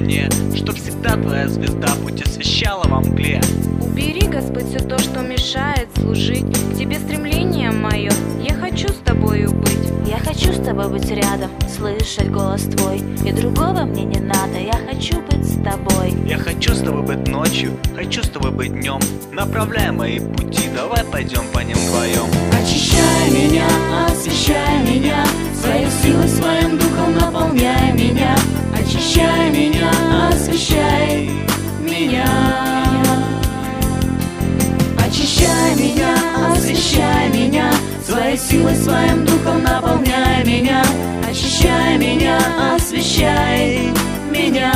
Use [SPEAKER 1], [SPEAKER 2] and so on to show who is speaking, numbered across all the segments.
[SPEAKER 1] мне, чтоб всегда твоя звезда путь освещала во мгле.
[SPEAKER 2] Убери, Господь, все то, что мешает служить к тебе стремление мое. Я хочу с тобою быть.
[SPEAKER 3] Я хочу с тобой быть рядом, слышать голос твой, и другого мне не надо. Я хочу быть с тобой.
[SPEAKER 1] Я хочу с тобой быть ночью, хочу с тобой быть днем. Направляй мои пути, давай пойдем по ним вдвоем.
[SPEAKER 4] Очищай меня, освещай меня, своей силой, своим духом наполняй меня. Очищай меня, освещай меня. Очищай меня, освещай меня, своей силой, своим духом наполняй меня. Очищай меня, освещай меня.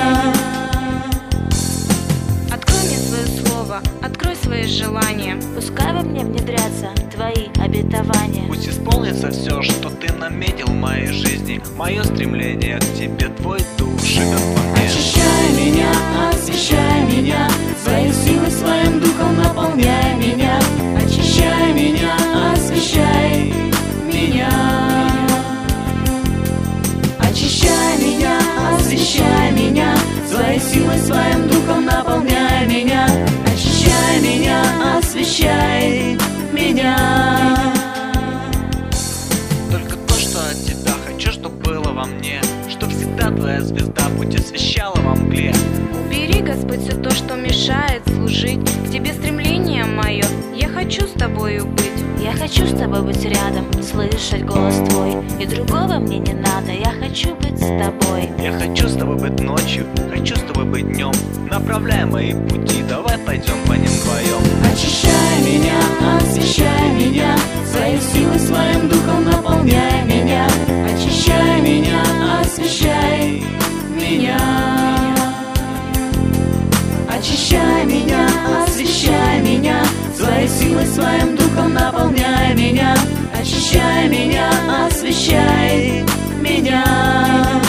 [SPEAKER 2] Открой мне свое слово, открой свои желания.
[SPEAKER 3] Пускай во мне внедрятся твои обетования.
[SPEAKER 1] Пусть исполнится все, что ты наметил в моей жизни. Мое стремление к тебе, твой дух живет во мне.
[SPEAKER 4] Очищай меня, освещай меня, своей силой, своим духом наполняй меня. Очищай меня, освещай меня. Очищай меня, освещай меня, своей силой, своим духом наполняй меня. Очищай меня, освещай меня.
[SPEAKER 1] Только то, что от тебя хочу, чтоб было во мне, чтоб всегда твоя звезда путь освещала во мгле.
[SPEAKER 2] Убери, Господь, все то, что мешает служить к тебе стремление мое. Я хочу с тобою быть.
[SPEAKER 3] Я хочу с тобой быть рядом, слышать голос твой, и другого мне не надо. Я хочу быть с тобой.
[SPEAKER 1] Я хочу с тобой быть ночью, хочу с тобой быть днем. Направляй мои пути, давай пойдем по ним вдвоем.
[SPEAKER 4] Очищай меня, освещай меня, своей силой, своим духом наполняй меня. Очищай меня, освещай меня. Очищай меня, освещай меня, своей силой, своим духом наполняй меня. Очищай меня, освещай меня.